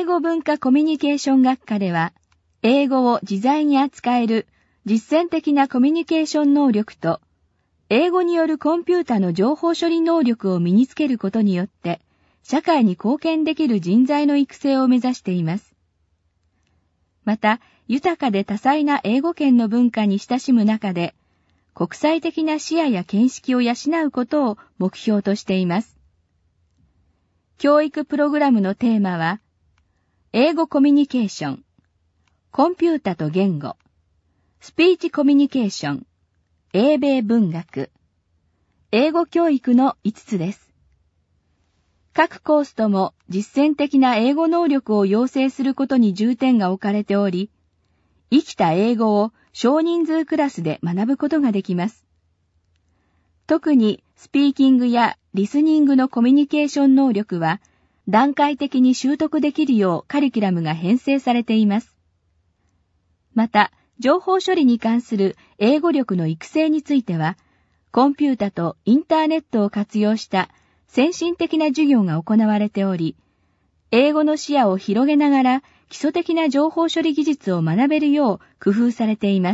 語文化コミュニケーション学科では、英語を自在に扱える実践的なコミュニケーション能力と、英語によるコンピュータの情報処理能力を身につけることによって、社会に貢献できる人材の育成を目指しています。また、豊かで多彩な英語圏の文化に親しむ中で、国際的な視野や見識を養うことを目標としています。教育プログラムのテーマは、英語コミュニケーション、コンピュータと言語、スピーチコミュニケーション、英米文学、英語教育の5つです。各コースとも実践的な英語能力を養成することに重点が置かれており、生きた英語を少人数クラスで学ぶことができます。特にスピーキングやリスニングのコミュニケーション能力は段階的に習得できるようカリキュラムが編成されています。また、情報処理に関する英語力の育成については、コンピュータとインターネットを活用した先進的な授業が行われており、英語の視野を広げながら基礎的な情報処理技術を学べるよう工夫されています。